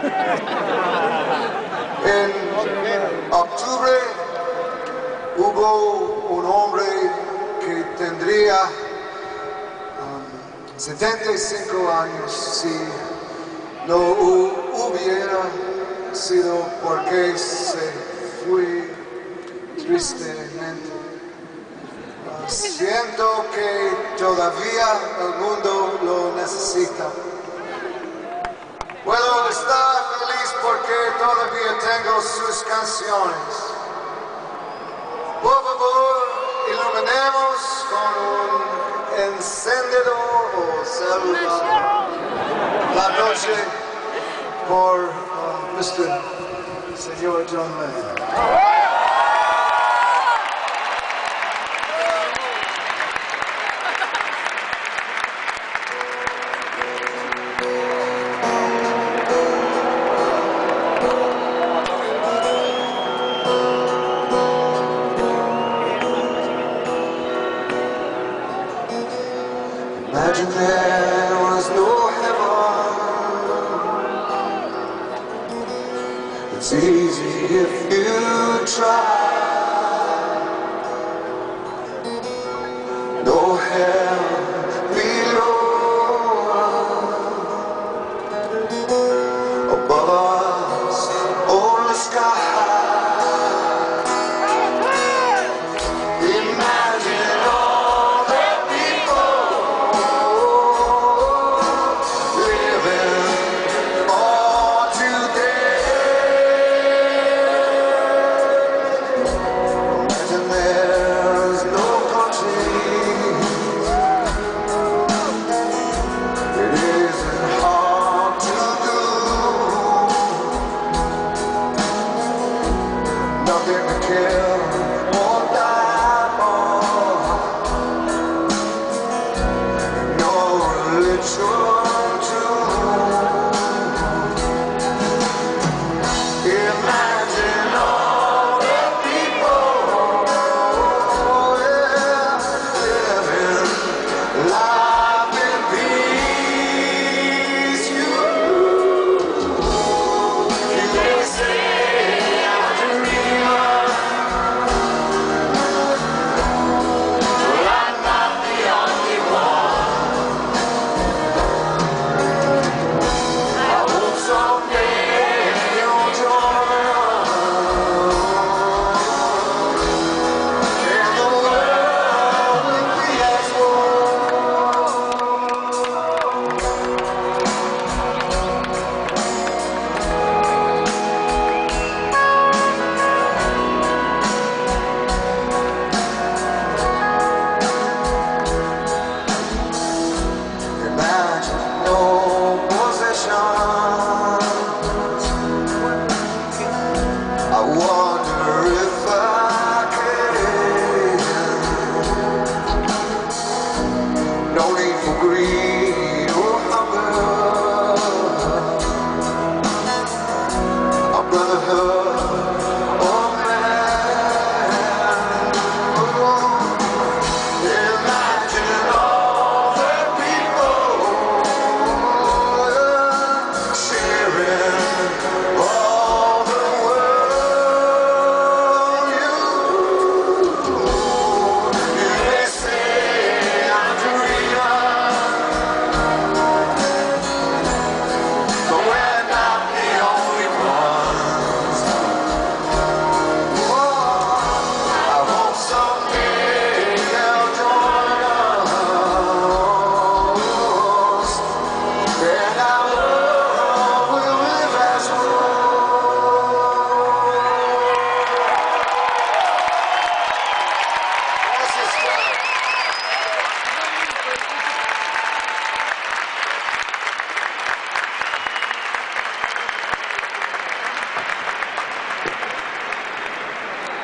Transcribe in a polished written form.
En octubre hubo un hombre que tendría 75 años si no hubiera sido porque se fue tristemente. Siento que todavía el mundo lo necesita. Puedo estar feliz porque todavía tengo sus canciones. Por favor, iluminemos con un encendedor o celular la noche por Mr. Señor John Lennon. Imagine there was no heaven. It's easy if you try. No hell below. Above us, only sky. Nothing to kill or die for. No religion too. Imagine all the people, yeah, living life in peace. You say I'm a dreamer. Imagine no possession.